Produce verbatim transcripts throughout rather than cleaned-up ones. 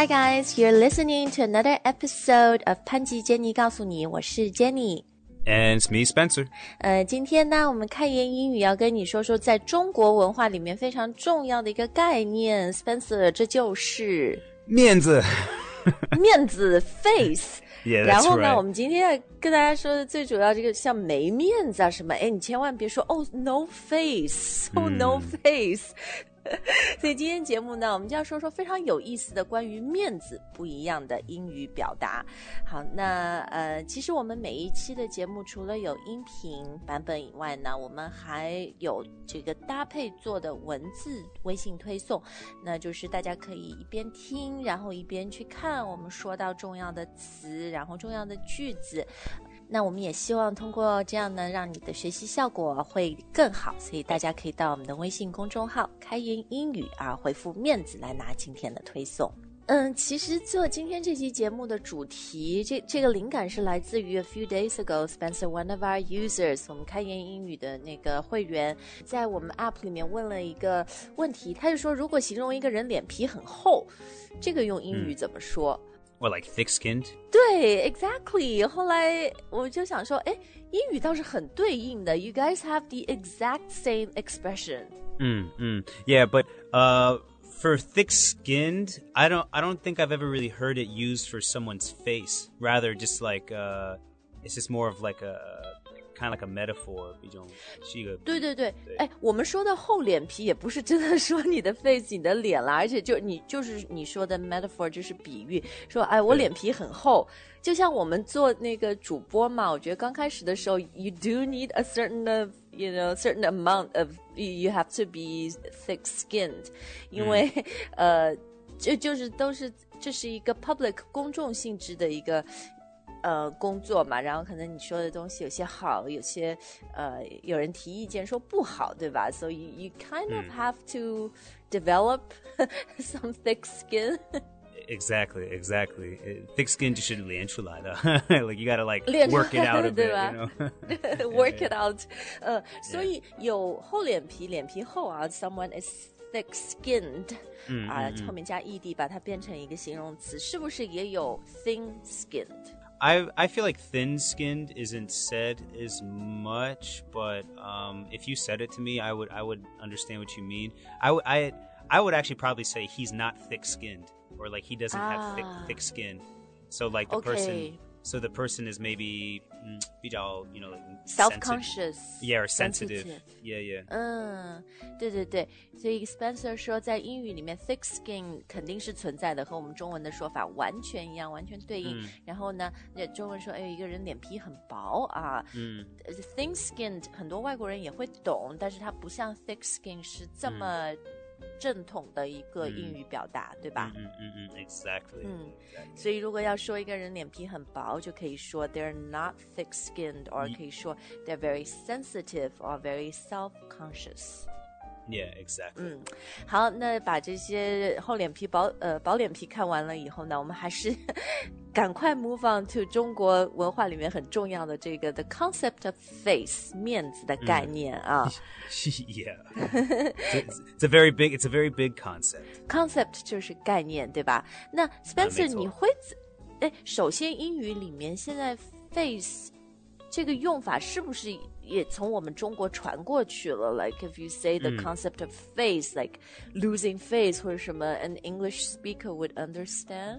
Hi guys, you're listening to another episode of 潘吉 Jenny 告诉你，我是 Jenny。And it's me, Spencer. 呃，今天呢，我们开言英语要跟你说说，在中国文化里面非常重要的一个概念 ，Spencer， 这就是面子， 面子 face。Yeah, 然后呢， right. 我们今天要跟大家说的最主要这个像没面子啊什么，哎，你千万别说哦 ，no face，so、嗯、no face。所以今天节目呢，我们就要说说非常有意思的关于面子不一样的英语表达。好，那呃，其实我们每一期的节目除了有音频版本以外呢，我们还有这个搭配做的文字微信推送，那就是大家可以一边听，然后一边去看我们说到重要的词，然后重要的句子。那我们也希望通过这样呢，让你的学习效果会更好，所以大家可以到我们的微信公众号开言英语啊，回复面子来拿今天的推送。嗯，其实做今天这期节目的主题，这这个灵感是来自于 a few days ago Spencer one of our users， 我们开言英语的那个会员在我们 app 里面问了一个问题，他就说如果形容一个人脸皮很厚，这个用英语怎么说？ 嗯Or like thick-skinned? 对 exactly 后来我就想说诶英语倒是很对应的 You guys have the exact same expression. Mm, mm. Yeah, but uh, for thick-skinned, I don't, I don't think I've ever really heard it used for someone's face. Rather just like, uh, it's just more of like a...kind of like a metaphor 一种是一个对对对哎，我们说的厚脸皮也不是真的说你的 face 你的脸啦，而且就你就是你说的 metaphor 就是比喻说哎我脸皮很厚，就像我们做那个主播嘛，我觉得刚开始的时候 you do need a certain of you know certain amount of you have to be thick skinned 因为、嗯、呃这就是都是这是一个 public 公众性质的一个呃，工作嘛，然后可能你说的东西有些好，有些呃，有人提意见说不好，对吧？ So you, you kind of have to develop some thick skin. Exactly, exactly. Thick skin 就是练出来的like you gotta like work it out a bit, you know? Work it out. 呃，所以有厚脸皮，脸皮厚啊 ，someone is thick-skinned 嗯啊、 嗯嗯后面加 ed 把它变成一个形容词，是不是也有 thin-skinned？I I feel like thin-skinned isn't said as much, but um, if you said it to me, I would I would understand what you mean. I would I I would actually probably say he's not thick-skinned, or like he doesn't have ah. thick thick skin. So like the okay. person, so the person is maybe, 比较 you know like self-conscious, yeah, or sensitive, sensitive. yeah, yeah. 嗯，对对对，所以 Spencer 说在英语里面 thick skin 肯定是存在的，和我们中文的说法完全一样，完全对应。嗯、然后呢，中文说哎一个人脸皮很薄啊，嗯 ，thin skinned 很多外国人也会懂，但是它不像 thick skin 是这么。嗯正统的一个英语表达、嗯、对吧嗯嗯嗯 exactly 嗯，所以如果要说一个人脸皮很薄就可以说 they're not thick-skinned or 可以说 they're very sensitive or very self-conscious Yeah, exactly. 嗯，好，那把这些厚脸皮薄呃薄脸皮看完了以后呢，我们还是赶快 move on to 中国文化里面很重要的这个 the concept of face 面子的概念、嗯、啊。 Yeah, it's, it's a very big, it's a very big concept. Concept 就是概念，对吧？那 Spencer，、啊、你会哎，首先英语里面现在 face 这个用法是不是也从我们中国传过去了 Like if you say the concept of face、嗯、like losing face 或者什么 an English speaker would understand?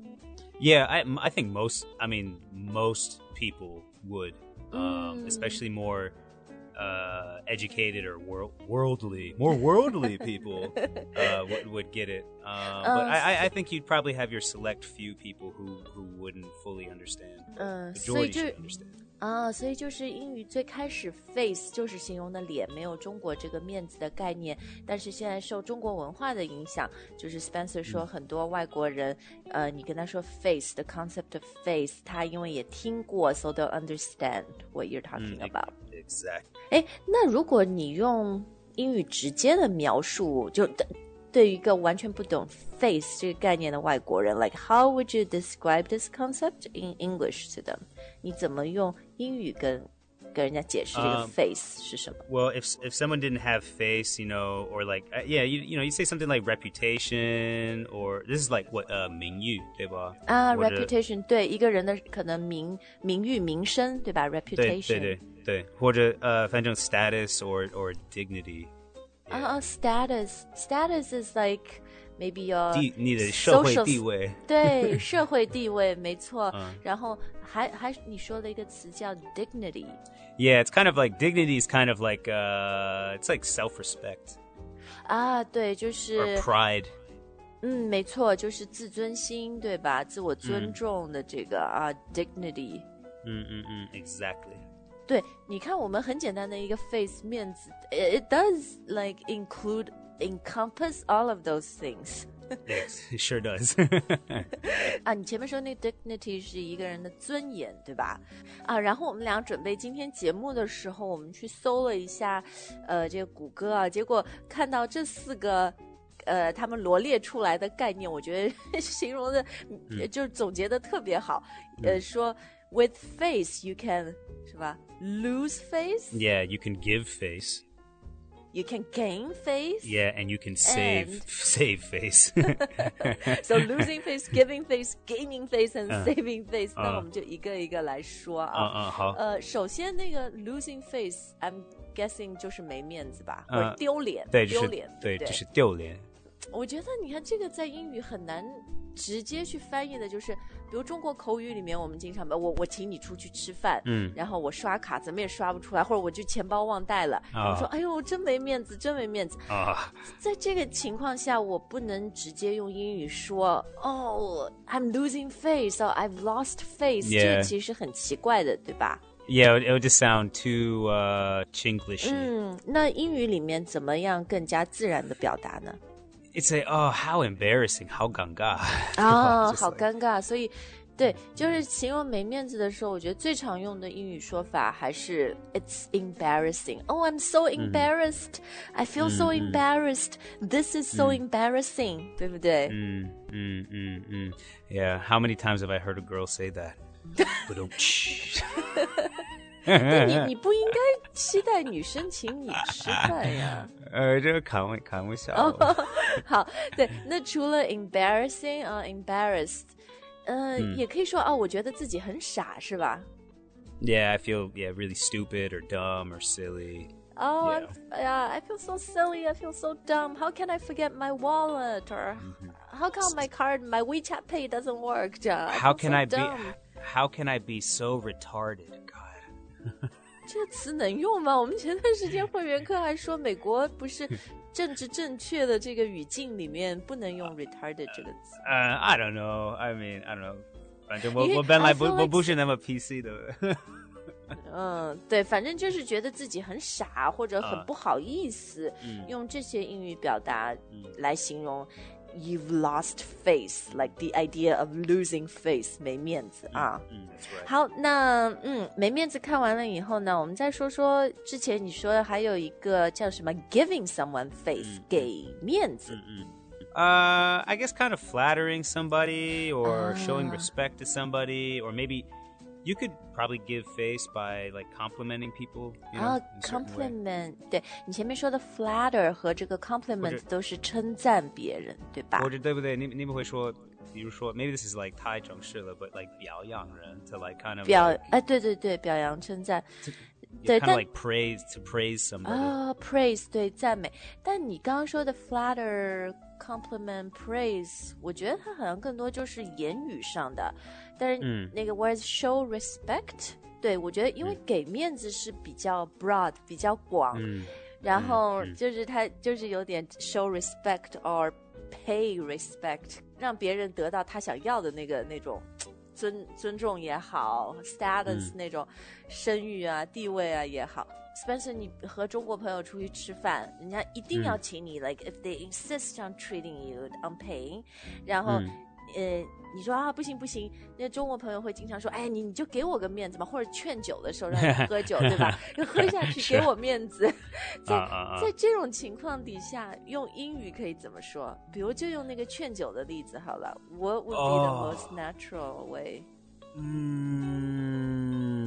Yeah, I, I think most, I mean, most people would, um, mm. especially more uh, educated or wor- worldly, more worldly people uh, would, would get it. Um, but um, I, I think you'd probably have your select few people who, who wouldn't fully understand. Uh, Majority should understand. 啊，所以就是英语最开始 face 就是形容的脸，没有中国这个面子的概念，但是现在受中国文化的影响，就是 Spencer 说很多外国人、嗯、呃，你跟他说 face the concept of face 他因为也听过 so they'll understand what you're talking about、 嗯、Exactly 诶，那如果你用英语直接的描述就对于一个完全不懂 face 这个概念的外国人 like how would you describe this concept in English to them 你怎么用英语跟跟人家解释这个 Um, face 是什么？ Well, if if someone didn't have face, you know, or like uh, yeah, you you know, you say something like reputation, or this is like what uh 名誉，对吧？ 啊或者 ，reputation 对一个人的可能名名誉名声，对吧对 ？reputation 对对对，或者呃，反正 status or or dignity。 啊啊，status status is like maybe your 地你的社会 social 地位， 对社会地位没错， 嗯然后还还你说了一个词叫 dignity。 Yeah, it's kind of like dignity is kind of like uh, it's like self-respect 啊，对，就 or 是 pride。 嗯，没错，就是自尊心，对吧？自我尊嗯重的这个、啊 dignity。 嗯嗯嗯 exactly 对，你看我们很简单的一个 face 面子 ，it it does like include encompass all of those things。 Yes, it sure does 啊，你前面说那个 dignity 是一个人的尊严，对吧？啊，然后我们俩准备今天节目的时候，我们去搜了一下，呃，这个谷歌啊，结果看到这四个。呃，他们罗列出来的概念，我觉得形容的，嗯、就是总结的特别好。嗯、呃，说 with face you can 是吧 lose face， Yeah, you can give face. you can gain face. Yeah, and you can save And- save face. So losing face, giving face, gaining face, and 嗯 saving face、 嗯那我们就一个一个来说嗯啊。 嗯，好。 呃，首先那个 losing face，I'm guessing 就是没面子吧， 嗯或者丢脸， 对，就是丢脸， 对， 不对， 就是丢脸。 我觉得你看这个在英语很难直接去翻译的，就是比如中国口语里面，我们经常把我我请你出去吃饭， 嗯然后我刷卡怎么也刷不出来，或者我就钱包忘带了， 啊我说哎呦真没面子，真没面子。 啊， 在这个情况下，我不能直接用英语说哦 I'm losing face or I've lost face， 这 Yeah 个其实很奇怪的，对吧？ Yeah, it would just sound too uh Chinglish. 嗯，那英语里面怎么样更加自然的表达呢？ It's a oh, how embarrassing, 好尴尬。 啊， Just 好 like- 尴尬。所以，对，就是形容没面子的时候，我觉得最常用的英语说法还是 "It's embarrassing." Oh, I'm so embarrassed. I feel so embarrassed. This is so embarrassing，对不对？ Mm, mm, mm, mm. Yeah, how many times have I heard a girl say that? But don't shh. 那你你不应该期待女生请你吃饭呀？ 呃，这个开玩开玩笑。 好，对，那除了 embarrassing 啊、embarrassed，呃，也可以说哦，我觉得自己很傻，是吧？ Yeah, I feel yeah really stupid or dumb or silly. Oh, Yeah. I'm, yeah, I feel so silly. I feel so dumb. How can I forget my wallet? Or how come my card, my WeChat Pay doesn't work? 这样 I How feel can so I be? dumb. How can I be so retarded? God. 这个词能用吗？我们前段时间会员课还说，美国不是政治正确的这个语境里面不能用 retarded 这个词。 Uh, I don't know. I mean, I don't know. 反正我因为我本来 I 不 feel 我 like- 不是那么 P C 的。 嗯，对，反正就是觉得自己很傻或者很啊不好意思， 嗯用这些英语表达来形容 you've lost face, like the idea of losing face， 没面子啊。 嗯 That's right. 好，那嗯，没面子看完了以后呢，我们再说说之前你说的还有一个叫什么 giving someone face，、给面子。 Uh, I guess kind of flattering somebody or Ah. showing respect to somebody, or maybe you could probably give face by like complimenting people. You know, 啊 in a certain way. compliment，对你前面说的 flatter 和这个 compliment 都是称赞别人，对吧？ 或者对不对？你你们会说，比如说 maybe this is like 太正式了 but like 表扬人 to like kind of 表 like, 哎，对对对，表扬称赞。 yeah, 对， kind 但 of like praise to praise somebody. 啊、p r a i s e 对赞美，但你刚刚说的 flatter、compliment、praise，我觉得它好像更多就是言语上的，但是嗯那个 words show respect，、对我觉得因为给面子是比较 broad， 比较广， 嗯然后就是它就是有点 show respect or pay respect， 让别人得到他想要的那个那种。尊尊重也好 ，status、那种声誉啊、地位啊也好。Spencer， 你和中国朋友出去吃饭，人家一定要请你、like if they insist on treating you on paying， 然后、呃，你说啊不行不行，那中国朋友会经常说，哎你你就给我个面子嘛，或者劝酒的时候让你喝酒，对吧？就喝下去给我面子。在、 啊啊啊在这种情况底下，用英语可以怎么说？比如就用那个劝酒的例子好了。What would be the Oh. most natural way？ Mm,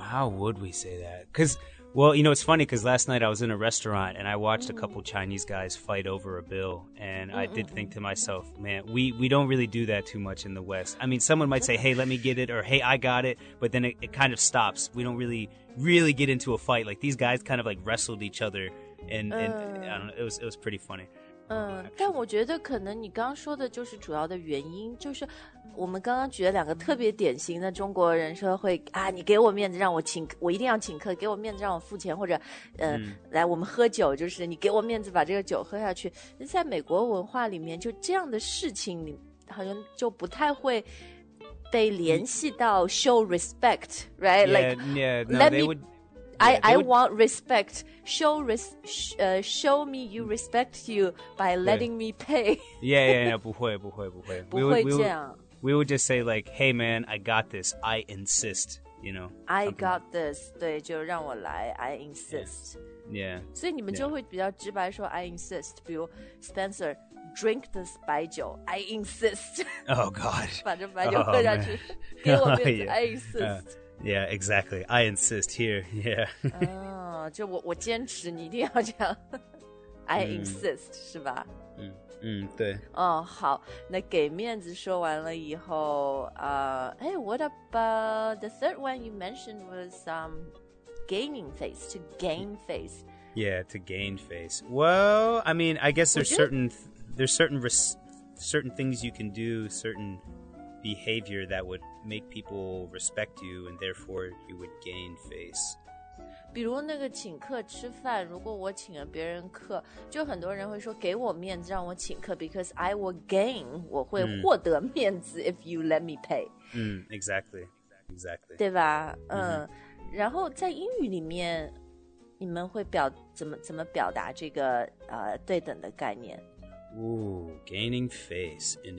how would we say that? Because, well, you know, it's funny because last night I was in a restaurant and I watched a couple Chinese guys fight over a bill. And I did think to myself, man, we, we don't really do that too much in the West. I mean, someone might say, hey, let me get it, or hey, I got it. But then it, it kind of stops. We don't really, really get into a fight. Like, these guys kind of like wrestled each other. And, and I don't know, it was, it was pretty funny. 嗯，但我觉得可能你刚刚说的就是主要的原因，就是我们刚刚举了两个特别典型的中国人说会啊，你给我面子让我请，我一定要请客，给我面子让我付钱，或者呃，嗯、来我们喝酒，就是你给我面子把这个酒喝下去。在美国文化里面，就这样的事情，你好像就不太会被联系到 show respect，right？ Yeah, like yeah, no, let they me. would. I, Yeah, I would... want respect. Show res, sh, uh, show me you respect you by letting me pay. yeah, yeah, no, 不会不会不会不会这样。 We would just say like, hey man, I got this. I insist, you know. I got this. 对，就让我来。I insist. Yeah. 所以你们就会比较直白说 I insist. 比如 Spencer drink this 白酒 I insist. Oh God. 把这白酒喝下去，给我面子 I insist.、Uh.Yeah, exactly. I insist here. Yeah. 哦，就我我坚持，你一定要这样。I insist、嗯、是吧？ 嗯嗯，对。 哦，好，那给面子说完了以后，呃，哎 ，What about the third one you mentioned was um gaining face, to gain face? Yeah, to gain face. Well, I mean, I guess there's certain there's certain res- certain things you can do, certain.behavior that would make people respect you and therefore you would gain face. 比如那个请客吃饭，如果我请了别人客，就很多人会说给我面子让我请客 because I will gain 我会获得面子、嗯、if you let me pay. 嗯 exactly exactly 对吧？嗯，然后在英语里面你们会表怎么怎么表达这个呃对等的概念？ Ooh, gaining face in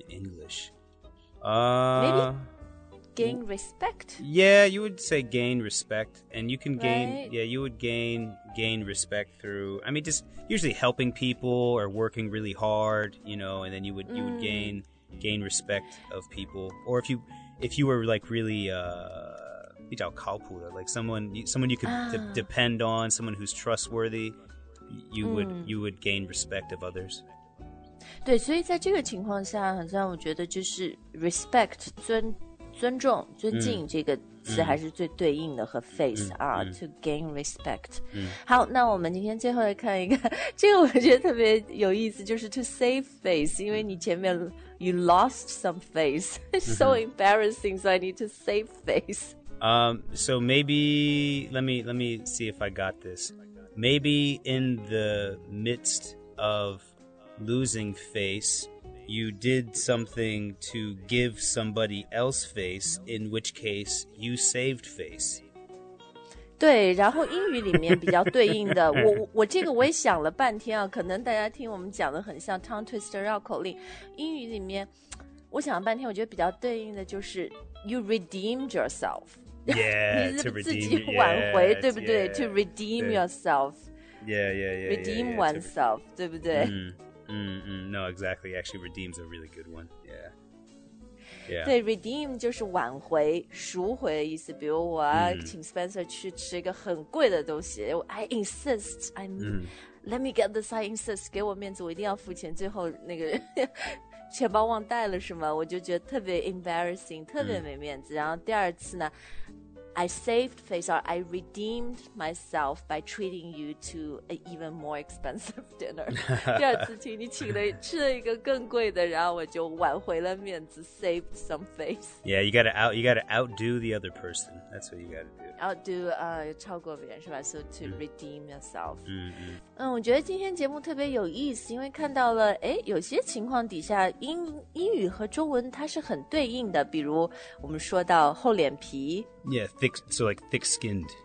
English.Uh, Maybe gain respect. Yeah, you would say gain respect, and you can gain. Right. Yeah, you would gain gain respect through. I mean, just usually helping people or working really hard, you know, and then you would you would mm. gain gain respect of people. Or if you if you were like really uh, 比较靠谱的, like someone someone you could ah. de- depend on, someone who's trustworthy, you mm. would you would gain respect of others. 对，所以在这个情况下，好像我觉得就是 respect 尊尊重尊敬、嗯、这个词还是最对应的和 face、嗯、啊、嗯、to gain respect、嗯、好，那我们今天最后来看一个这个我觉得特别有意思，就是 to save face， 因为你前面 you lost some face so embarrassing, so I need to save face. Um, so maybe let me let me see if I got this. Maybe in the midst of losing face, you did something to give somebody else face, in which case you saved face. 对，然后英语里面比较对应的我我这个我也想了半天啊，可能大家听我们讲的很像 tongue twister 绕口令，英语里面我想了半天，我觉得比较对应的就是 you redeemed yourself. Yeah, 你是 to 自己 redeem, 挽回 yes, 对不对、yeah, to to redeem yourself. Yeah, yeah, yeah. Redeem yeah, yeah, oneself, to... 对不对？ Mm, mm, mm, no, exactly. Actually, redeem's a really good one. Yeah. Yeah. 对 redeem 就是挽回赎回的意思，比如我要请 Spencer 去吃一个很贵的东西、嗯、I insist I'm、嗯、let me get this I insist 给我面子我一定要付钱，最后那个人钱包忘带了是吗？我就觉得特别 embarrassing 特别没面子、嗯、然后第二次呢I saved face or I redeemed myself by treating you to an even more expensive dinner. 第二次请你请了吃了一个更贵的，然后我就挽回了面子 saved some face. Yeah, you gotta out you gotta outdo the other person. That's what you gotta do. Outdo 呃超过别人是吧 ？So to、嗯、redeem yourself. 嗯嗯。 嗯，我觉得今天节目特别有意思，因为看到了，哎，有些情况底下英英语和中文它是很对应的，比如我们说到厚脸皮。 Yeah, thick. So like thick-skinned.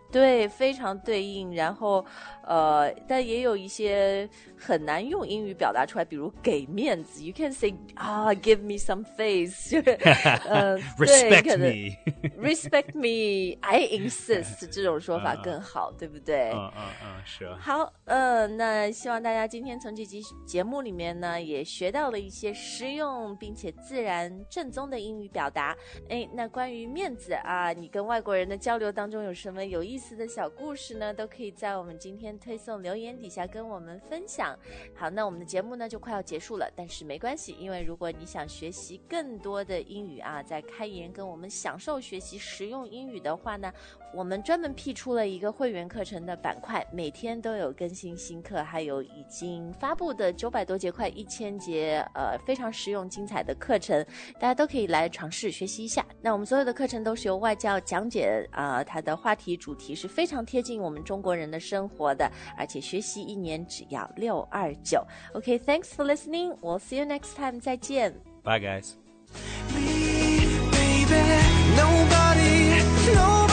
对，非常对应。然后，呃，但也有一些很难用英语表达出来，比如给面子 ，you can say 啊、ah, ，give me some face， 就是呃 ，respect me， respect me，I insist 这种说法更好， uh, 对不对？ 嗯嗯嗯，是。 好，呃，那希望大家今天从这集节目里面呢，也学到了一些实用并且自然正宗的英语表达。哎，那关于面子啊，你跟外国人的交流当中有什么有意思的小故事呢？都可以在我们今天推送留言底下跟我们分享。好，那我们的节目呢就快要结束了，但是没关系，因为如果你想学习更多的英语啊，在开言跟我们享受学习实用英语的话呢，我们专门辟出了一个会员课程的板块，每天都有更新新课，还有已经发布的九百多节快一千节呃非常实用精彩的课程，大家都可以来尝试学习一下。那我们所有的课程都是由外教讲解啊、呃，它的话题主题是非常贴近我们中国人的生活的，而且学习一年只要六二九。OK, thanks for listening. We'll see you next time. 再见。 Bye, guys. Me, baby, nobody, nobody